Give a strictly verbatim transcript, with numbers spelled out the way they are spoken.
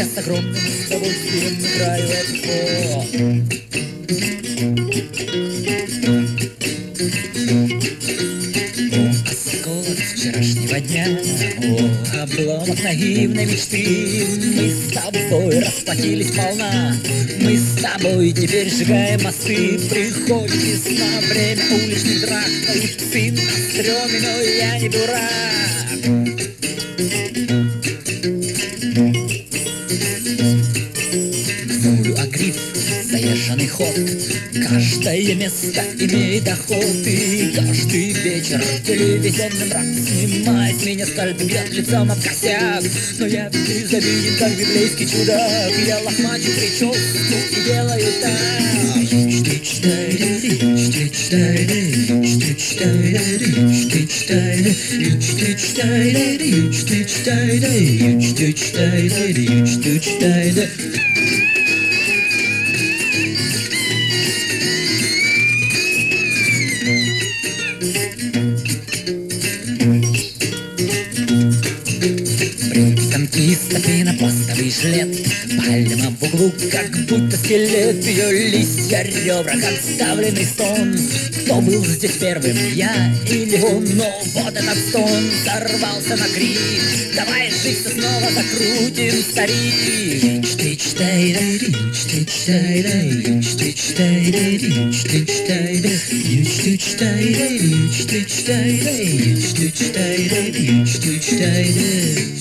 Я с огромным удовольствием играю это. О, осколок вчерашнего дня, о, обломок наивной мечты. Мы с тобой расплатились сполна, мы с тобой теперь сжигаем мосты. Приходит весна, время уличных драк, твои псы на стреме, но я не дурак. Ную агриф, заезженный ход, каждое место имеет доход. И каждый вечер телевизионный мрак снимает с меня скальп, бьет лицом об косяк. Но я безобиден, как библейский чудак. Я лохмачу прическу и делаю так. Танкиста, пенопластовый жилет, пальма в углу, как будто скелет. Ее листья, ребра, как вставленный стон. Кто был здесь первым, я или он? Но вот этот стон сорвался на крик. Давай жизнь снова закрутим, старик. Чтыч-тай-дай-дай,